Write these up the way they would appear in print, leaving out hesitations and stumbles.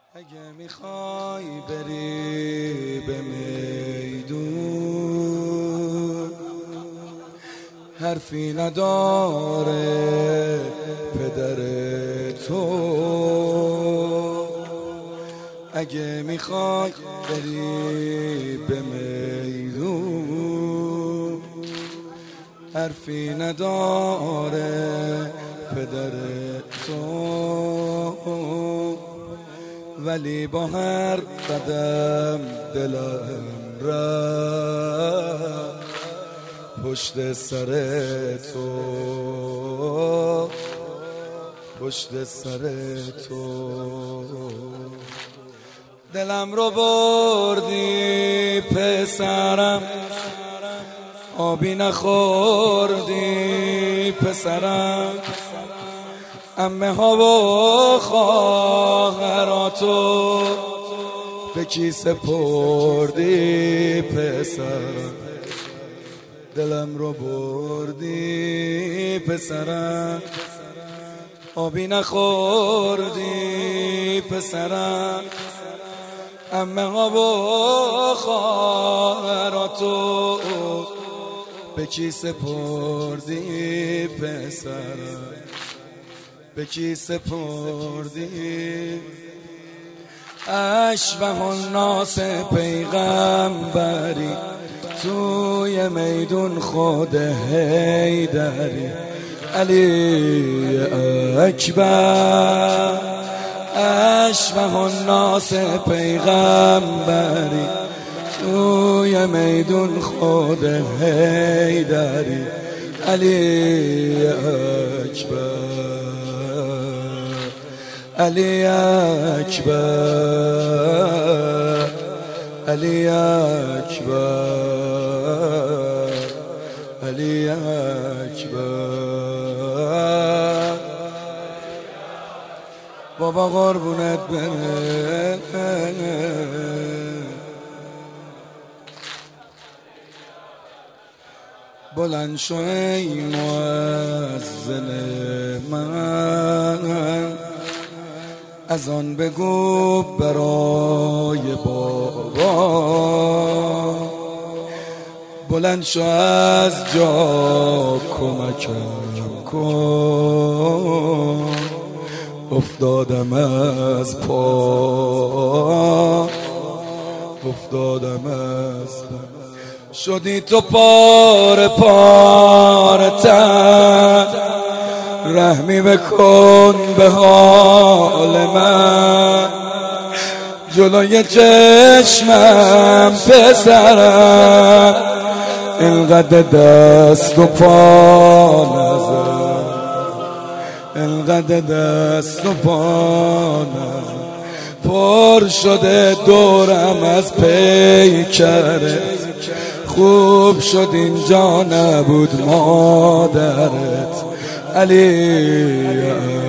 اگه میخوای بری به میدون حرفی نداره پدر تو. اگه میخوای بری به میدون حرفی نداره پدر تو، ولی با هر قدم دلم رفت پشت سر تو، پشت سر تو. دلم رو بردی پسرم، آبی نخوردی پسرم، عمه ها و خواهراتو به کی سپردی پسرم. دلم رو بردی پسرم، آبی نخوردی پسرم، عمه ها و خواهراتو به کی سپردی پسرم، به کی سپردی. اشبه الناس پیغمبری توی میدون خود حیدری، علی اکبر. اشبه الناس پیغمبری توی میدون خود حیدری، علی اکبر، علی اکبر، علی اکبر، علی اکبر. بابا قربونت بره. بلند شو ای مؤذن من، از آن بگو برای بابا. بلند شو از جا کمکم کن، افتادم از پا، افتادم از پا. شدی تو پاره پاره تن، رحمی بکن به حال من. جلوی چشمم پسرم، اینقدر دست و پا نزن، اینقدر دست و پا نزن. پر شده دورم از پیکرت، خوب شد اینجا نبود مادرت، علی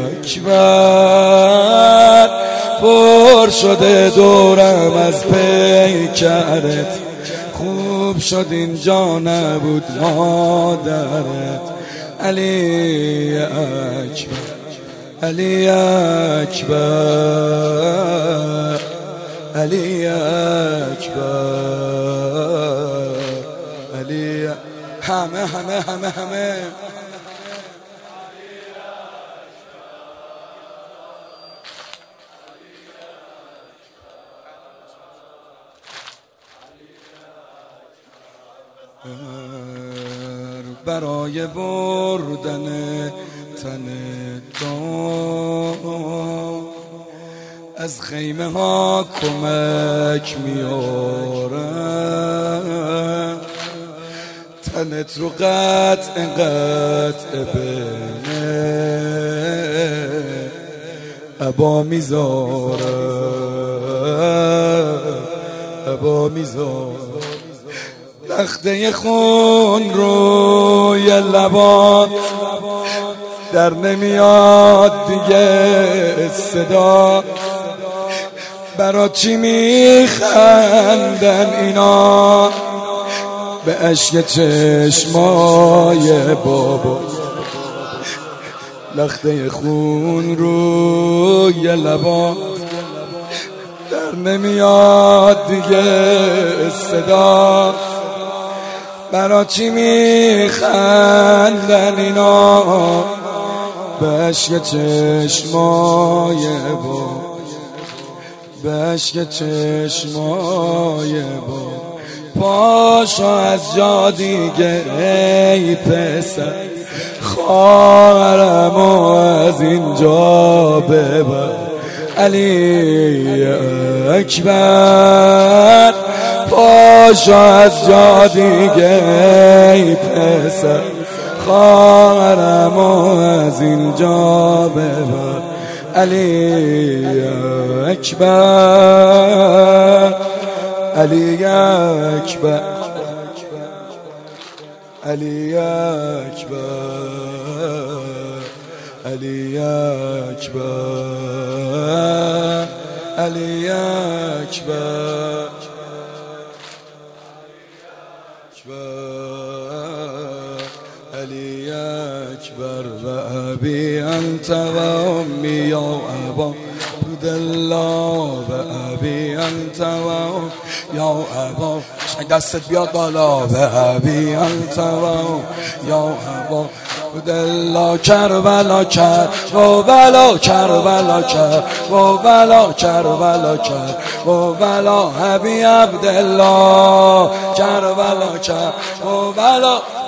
اکبر. پر شده دورم از پیکرت، خوب شد اینجا نبود مادرت، علی اکبر، علی اکبر، علی اکبر، علی. همه همه همه همه برای بردن تن تو از خیمه ها کمک میارم، تنت رو قطع قطع بینه عبا میذارم، عبا میذارم. لخته خون روی لبات در نمیاد دیگه صدا، برا چی میخندن اینا به اشک چشمای بابا. لخته خون روی لبات در نمیاد دیگه صدا، برا چی میخندن اینا؟ به عشق چشمای با، به عشق چشمای با، پاشو از جا دیگه ای پسر، خواهرمو از اینجا ببر. علی اکبر، پاشو از جا دیگه ای پسر، خواهرمو از اینجا ببر. علی اکبر، علی اکبر، علی اکبر، علی اکبر، علی اکبر، علی اکبر. و ابی انت و امی یا ابا عبدالله، و ابی انت و یا ابا، دستت بیاد بالا. و ابی انت و یا ابا عبدالله، کربلا کربلا کربلا کربلا کربلا کربلا، ابی عبدالله، کربلا کربلا